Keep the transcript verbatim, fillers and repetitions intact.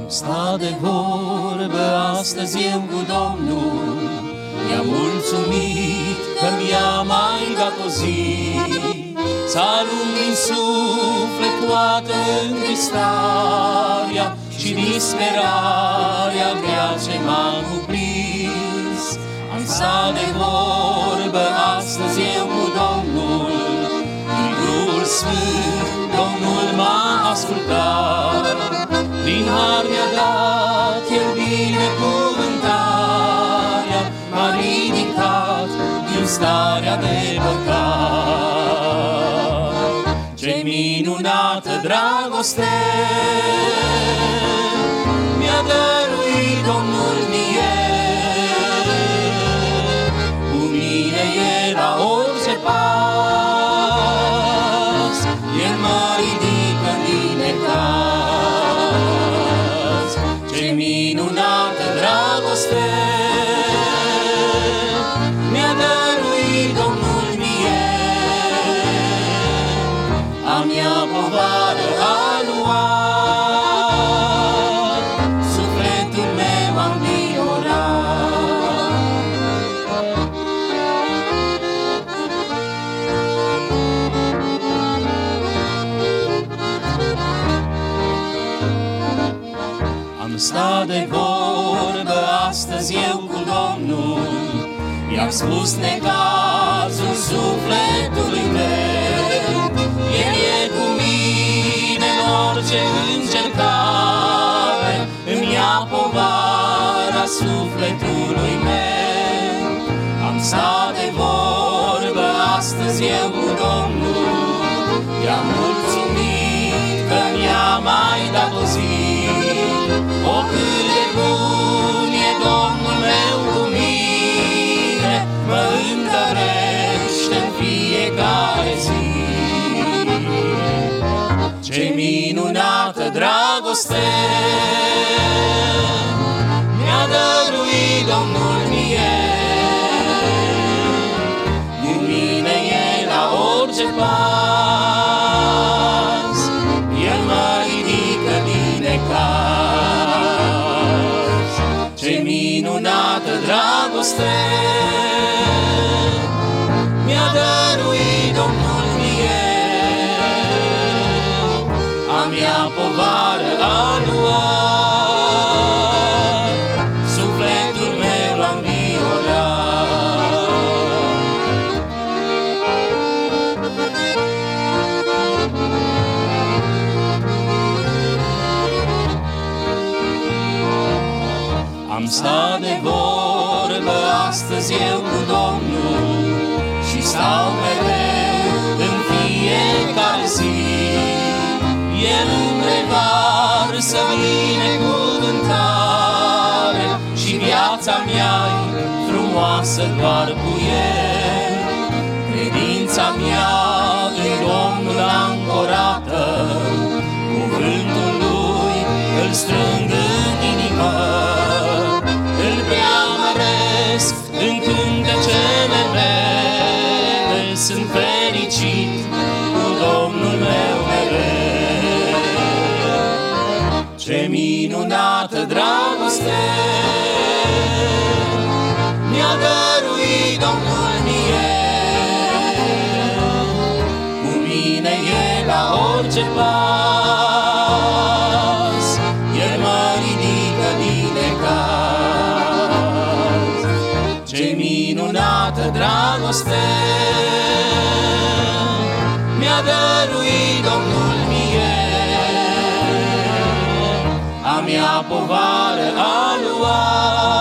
Sta de vorbă astăzi eu cu Domnul, i-am mulțumit că mi-a mai dat o zi, să alung din suflet toată întristarea și disperarea grea ce m-a cuprins. Am stat de vorbă astăzi eu cu Domnul, în Duhul Sfânt Domnul m-a ascultat. Prin har mi-a dat El binecuvântarea, m-a ridicat din starea de păcat. Ce minunată dragoste mi-a dăruit Domnul mie, cu mine e la orice pas, El mă ridică din necaz. Ce minunată dragoste mi-a dăruit Domnul mie, a mea povară a luat, sufletul meu a înviorat. Am stat de vorbă astăzi eu cu Domnul, i-am spus necazul sufletului meu. El e cu mine în orice încercare, îmi ia povara sufletului meu. Am stat de vorbă astăzi eu cu Domnul, i-am mulțumit că mi-a mai dat o zi. O, cât de bun e Domnul meu cu mine, mă întărește în fiecare zi. Ce minunată dragoste mi-a dăruit Domnul mie, cu mine e la orice pas, El mă ridică din necaz. Ce minunată dragoste mi-a dăruit Domnul mie, a mea povară a luat, sufletul meu l-a înviorat. Am stat de vorbă astăzi eu cu Domnul și stau mereu în fiecare zi. El îmi revarsă binecuvântare și viața mea-i frumoasă doar cu El. Credința mea în Domnul ancorată, cuvântul Lui îl strâng în inimă, îl preamăresc în cântecele mele, sunt fericit cu Domnul meu mereu. Ce minunată dragoste mi-a dăruit Domnul mie, cu mine e la orice pas, El mă ridică din necaz. Ce minunată dragoste mi-a dăruit Domnul mie, a mea povară a luat.